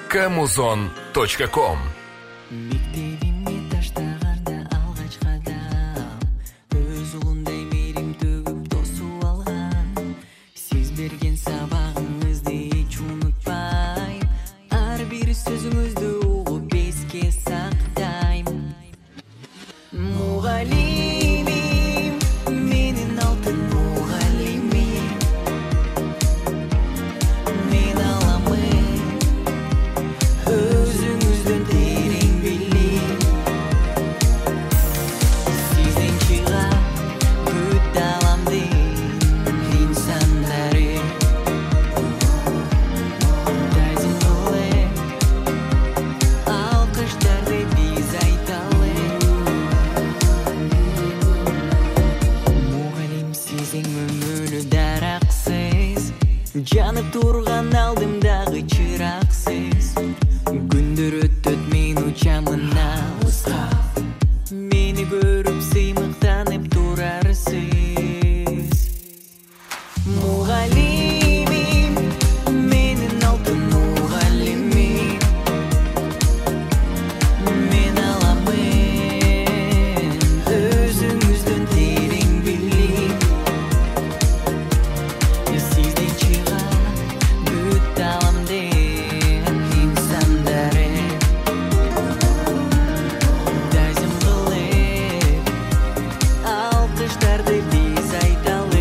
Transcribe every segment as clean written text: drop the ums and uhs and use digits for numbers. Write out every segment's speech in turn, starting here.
kamuzon.com. Мектебиме таштаганда алгач кадам, өз улундай мээрим төгүп тосуп алган. Сиз берген сабагыңызды эч унутпайм, ар бир сөзүңүздү угуп эске сактайм. Мугалимим, менин алтын мугалимим, мен аламын өзүңүздөн терең билим. Сизден чыгат бүт ааламдын инсандары. Тайзым кылып алкыштарды биз айталы. Мугалим, сиз эң өмүрү дараксыз, жанып турган алдымдагы чыраксыз. Күндөр өтөт, мен учамын алыска, мени көрүп сыймыктанып турарсыз. Мугалимим, менин алтын мугалимим, мен аламын өзүңүздөн терең билим. Сизден чыгат бүт ааламдын инсандары. Тайзым кылып алкыштарды биз айталы.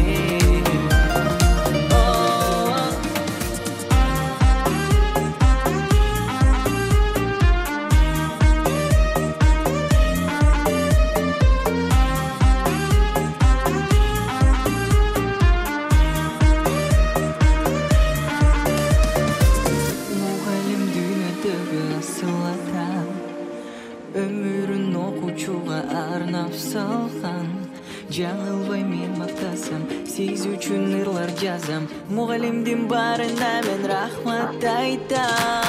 Мугалим дүйнөдөгү асыл адам, өмүрүн окуучуга арнап салган. Жаңылбай мен мактасам, сиз үчүн ырлар жазам. Мугалимдин баарына мен рахмат айтам.